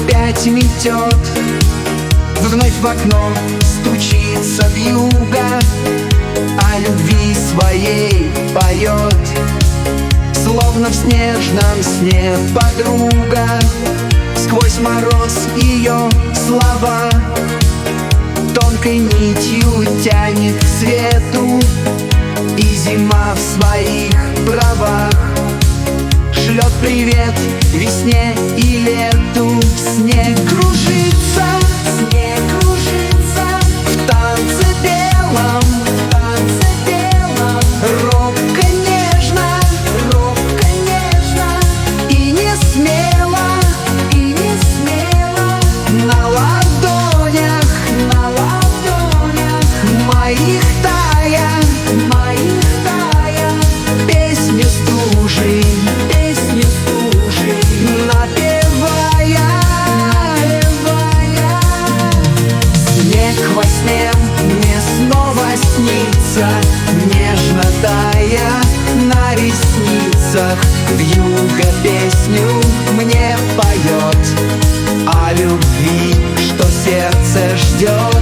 опять метет, вновь в окно стучится вьюга, о любви своей поет, словно в снежном сне подруга. Сквозь мороз ее слова тонкой нитью тянет к свету, и зима в своих правах шлет привет весне и лету. Снег кружится, снег кружится в танце белом, в танце белом. Робко нежно, робко нежно и не смело, и не смело. На ладонях, на ладонях моих тая, моих тая. Песню стужи, песню стужи напевая, напевая. Снег во сне мне снова снится, нежно тая на ресницах. Вьюга песню мне поет о любви, что сердце ждет.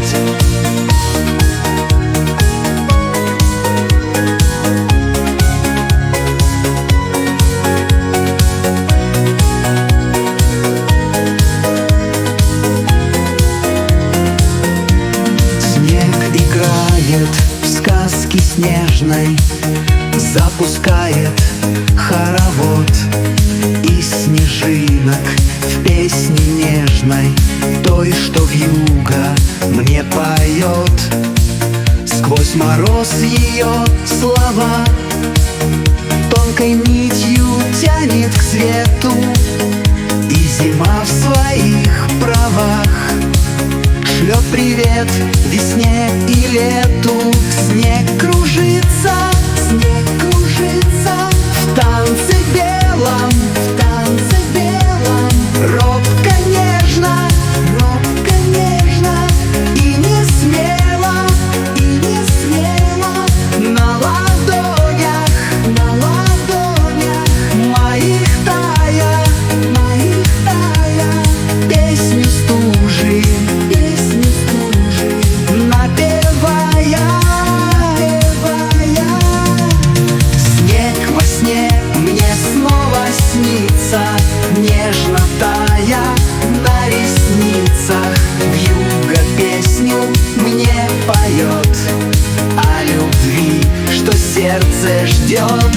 В сказке снежной запускает хоровод из снежинок в песне нежной, той, что вьюга мне поет. Сквозь мороз ее слова тонкой нитью тянет к свету, и зима в своих правах шлет привет весне и лету. Снег кружится, снег кружится в танце белом, в танце белом. Робко нежно, робко нежно и не смело, и не смело. На ладонях, на ладонях моих тая, моих тая. Песню стужи, песню стужи напевая, напевая. Снег во сне мне снова снится, нежно тая на ресницах. Вьюга песню мне поет о любви, что сердце ждет.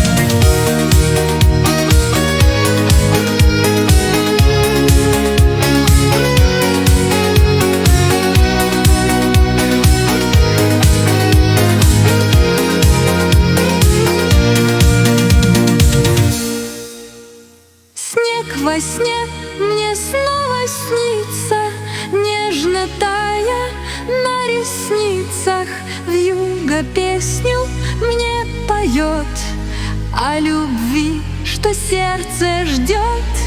Во сне мне снова снится, нежно тая на ресницах. Вьюга песню мне поет о любви, что сердце ждет.